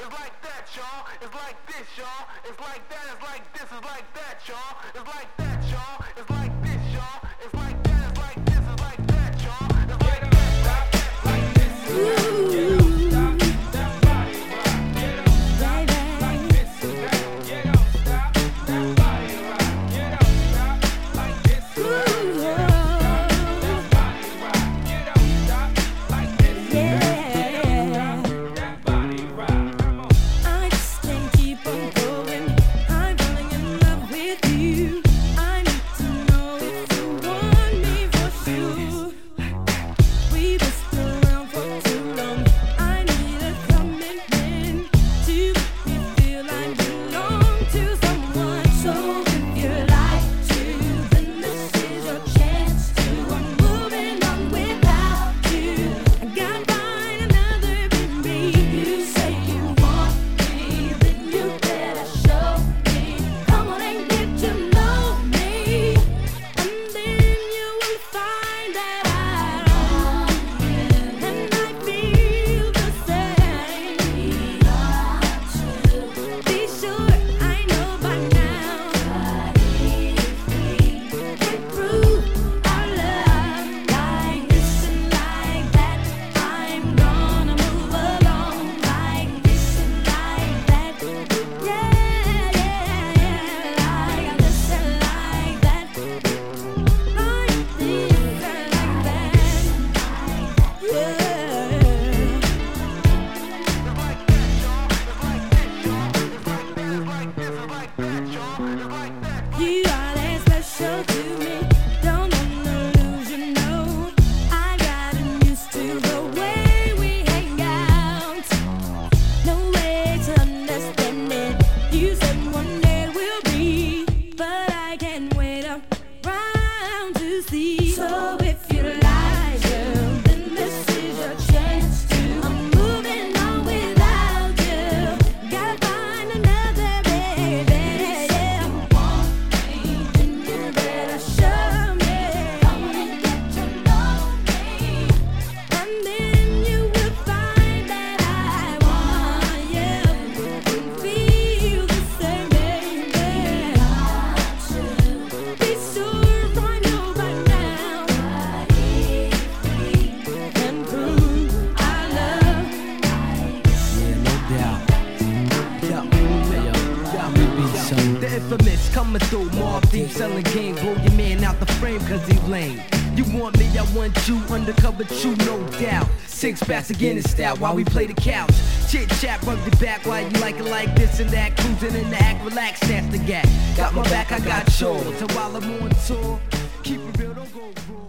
it's like that, y'all. It's like this, y'all. It's like that, it's like this, it's like that, y'all. It's like that, y'all. It's like this, y'all. It's like that, it's like this, it's like that, y'all. It's like that, like this, it's infamous coming through, Mob Deep selling game, blow your man out the frame cause he lame. You want me, I want you, undercover chew, no doubt. Six packs again in style while we play the couch. Chit chat, rub the back while you like it like this and that. Cruising in the act, relax, that's the gag. Got my back, I got yours. So while I'm on tour, keep it real, don't go wrong.